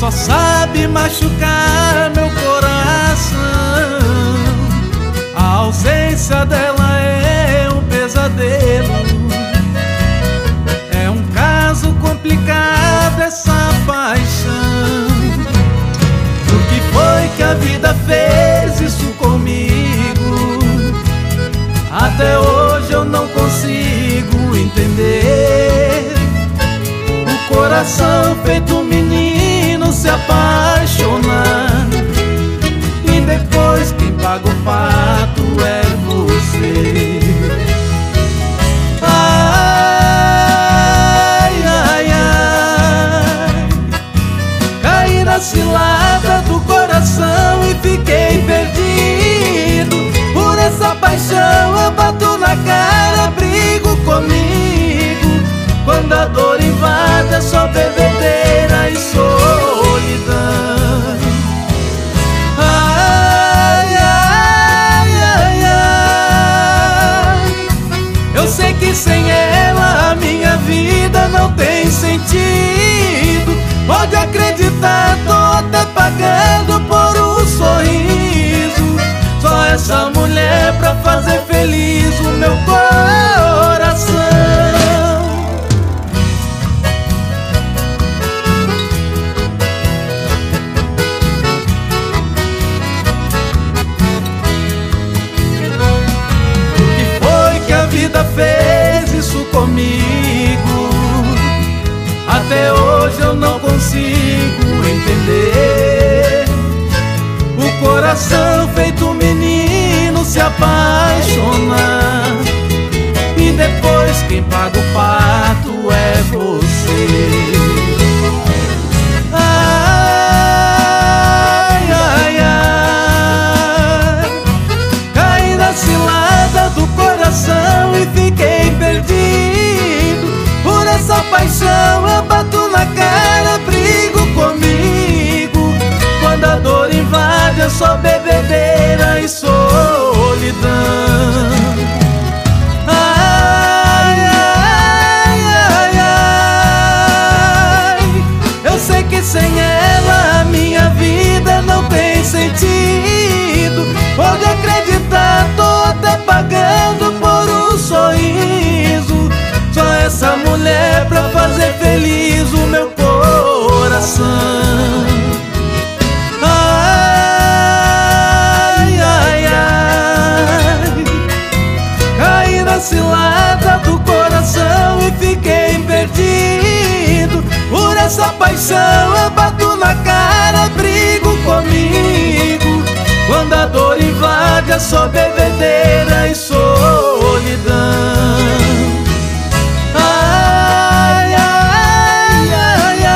só sabe machucar meu coração. A ausência dela é um pesadelo. É um caso complicado essa paixão. Por que foi que a vida fez isso comigo? Até hoje eu não consigo entender. O coração feito menino se apaixonar, e depois quem paga o pato é você. Ai, ai, ai, caí na cilada do coração e fiquei perdido. Por essa paixão eu bato na cara, brigo comigo. Quando a dor invade é só bebedeira e solidão. Ai, ai, ai, ai, eu sei que sem ela a minha vida não tem sentido. Pode acreditar, tô até pagando por um sorriso. Só essa mulher pra fazer feliz o meu coração. Fez isso comigo, até hoje eu não consigo entender. O coração feito menino se apaixonar, e depois quem paga o pato é você. Ai, ai, ai, caí na cilada do coração e fiquei perdido. Por essa paixão eu bato na cara, brigo comigo. Quando a dor invade é só bebedeira e solidão. Ai, ai, ai, ai, eu sei que sem ela a minha vida não tem sentido. Pode acreditar, tô até pagando por um sorriso. Só essa mulher pra fazer feliz o meu coração. Ai, ai, ai, caí na cilada do coração e fiquei perdido. Por essa paixão eu bato na cara, brigo comigo. Quando a dor invade é só bebedeira e solidão. Ai, ai, ai,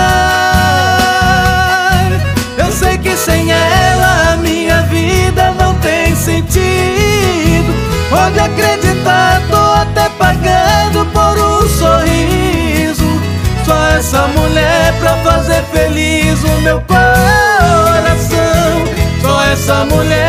ai, eu sei que sem ela a minha vida não tem sentido. Pode acreditar, tô até pagando por um sorriso. Só essa mulher pra fazer feliz o meu coração. Só essa mulher